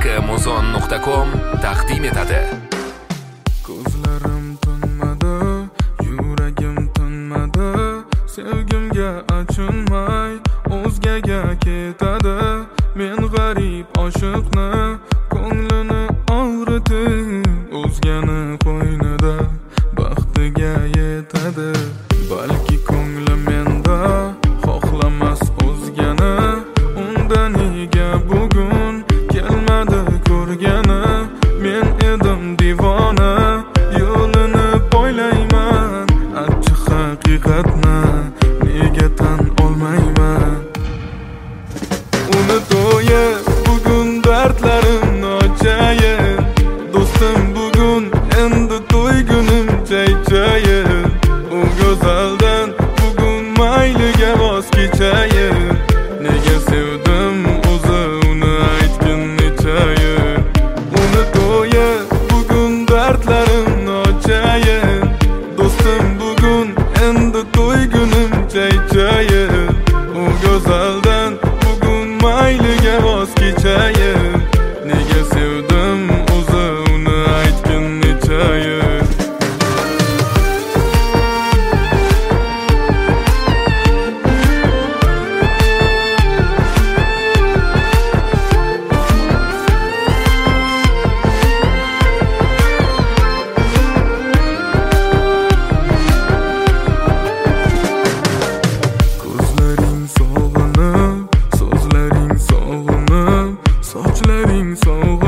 kmozon.com taqdim etadi. Ko'zlarim tinmadi, yuragim tinmadi, sevgimga achinmay o'zgaga ketadi. Men g'arib oshiqni ko'nglini og'ritib, o'zgani qo'ynida baxtiga yetadi. Balki ko'ngli menda xohlamas o'zgani, unda nega bugun kelmadi ko'rgani? Men edim divona, yo'lini poylayman, achchiq haqiqatni nega tan olmayman? Uni to'yi bugun dardlarim nochayin, do'stim bugun endi to'ygunim chaychayin. U go'zaldan bugun mayliga voz kechayin. Nega sevdim o'zi uni aytgin nechayin? Uni to'yi bugun dardlarim nochayin, do'stim bugun endi to'ygunim chaychayin. U go'zaldan bugun mayliga voz kechayin. Nega sevdim o'zi uni aytgin nechayin? Ko'zlaring sog'inib, so'zlaring sog'inib, sochlaring sog'inib